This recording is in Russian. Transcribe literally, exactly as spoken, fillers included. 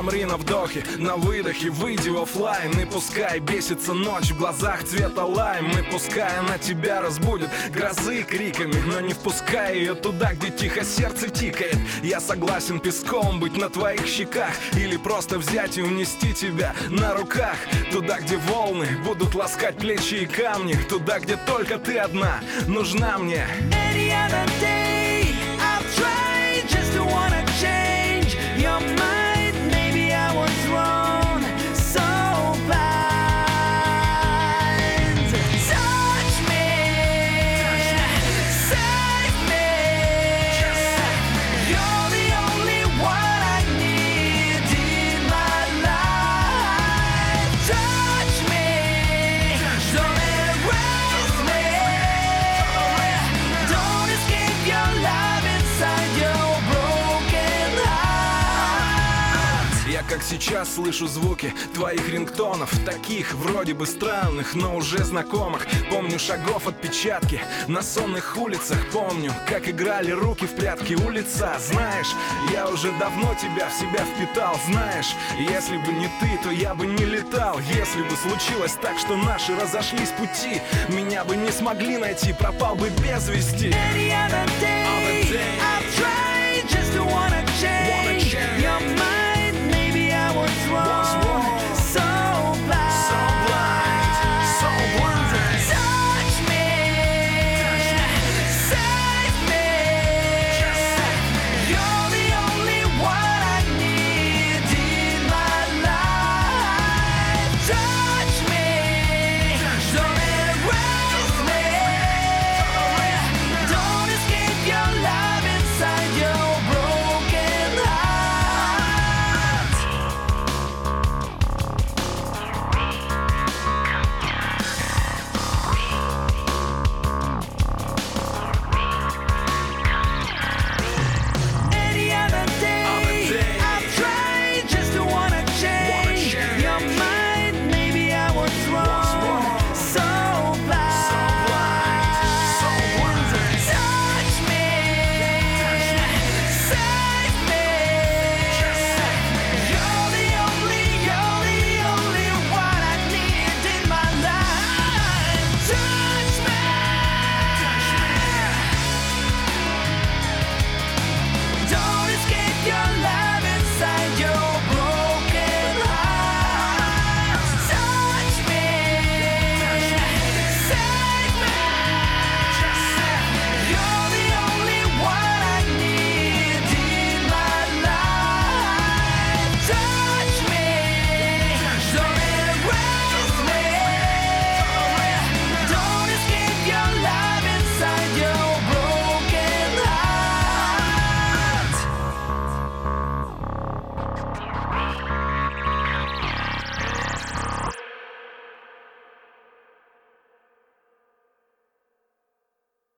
Замри на вдохе, на выдохе, выйди в оффлайн. И пускай бесится ночь в глазах цвета лайм. И пускай она тебя разбудит грозы криками, но не впускай ее туда, где тихо сердце тикает. Я согласен песком быть на твоих щеках, или просто взять и унести тебя на руках. Туда, где волны будут ласкать плечи и камни. Туда, где только ты одна нужна мне. Any other day I've tried just to wanna change your mind. Maybe I was wrong, so blind. Touch me, save me. You're the only one I need in my life. Touch me, don't erase me. Don't escape your love inside your broken heart. Я как сейчас слышу звуки твоих рингтонов, таких вроде бы странных, но уже знакомых. Помню шагов отпечатки на сонных улицах. Помню, как играли руки в прятки у лица. Знаешь, я уже давно тебя в себя впитал. Знаешь, если бы не ты, то я бы не летал. Если бы случилось так, что наши разошлись пути, меня бы не смогли найти, пропал бы без вести. Any other day